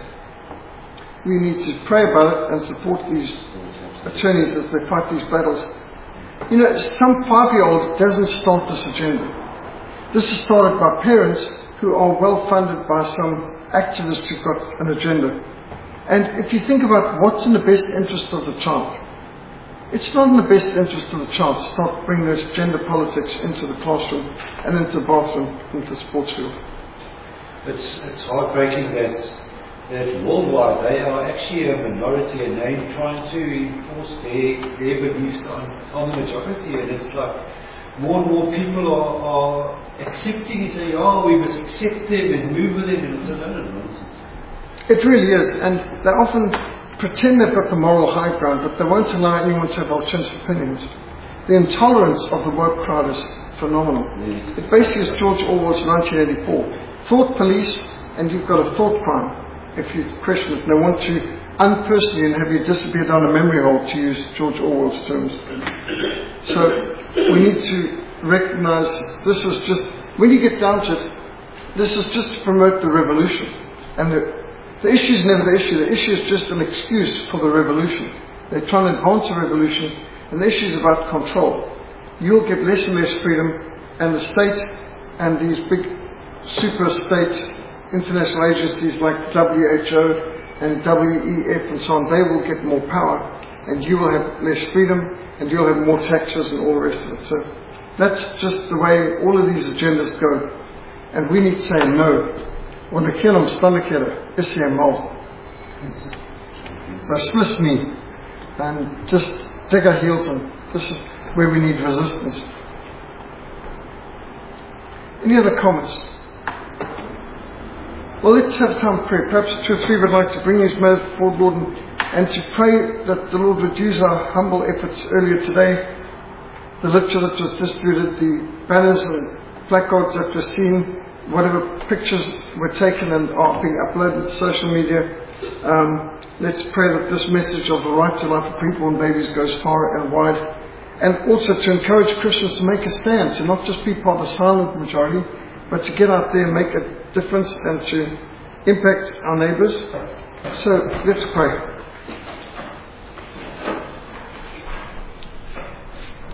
We need to pray about it and support these attorneys as they fight these battles. You know, some five-year-old doesn't start this agenda. This is started by parents who are well funded by some activists who've got an agenda. And if you think about what's in the best interest of the child, it's not in the best interest of the child to start bringing this gender politics into the classroom and into the bathroom, into the sports field. It's, it's heartbreaking that that worldwide they are actually a minority and they're trying to enforce their, their beliefs on, on the majority, and it's like more and more people are, are accepting it, saying, oh, we must accept them and move with them, and it's a lot of nonsense. It really is, and they often pretend they've got the moral high ground, but they won't allow anyone to have alternative opinions. The intolerance of the woke crowd is phenomenal. Yes. It basically is George Orwell's nineteen eighty-four. Thought police, and you've got a thought crime. If you question it, they want to unperson you and have you disappear down a memory hole, to use George Orwell's terms. So we need to recognize this is just, when you get down to it, this is just to promote the revolution. And the, the issue is never the issue. The issue is just an excuse for the revolution. They're trying to advance the revolution, and the issue is about control. You'll get less and less freedom, and the state and these big super states, international agencies like W H O and W E F and so on, they will get more power, and you will have less freedom, and you'll have more taxes and all the rest of it. So that's just the way all of these agendas go. And we need to say no. Want to kill them, standekere, is hy mal. Beslis nie. And just dig our heels in. This is where we need resistance. Any other comments? Well, let's have time prayer. Perhaps two or three would like to bring these matters before the Lord and, and to pray that the Lord would use our humble efforts earlier today. The literature that was distributed, the banners and placards that were seen, whatever pictures were taken and are being uploaded to social media. Um, let's pray that this message of the right to life of preborn babies goes far and wide. And also to encourage Christians to make a stand, to not just be part of the silent majority, but to get out there and make a difference and to impact our neighbours. So let's pray.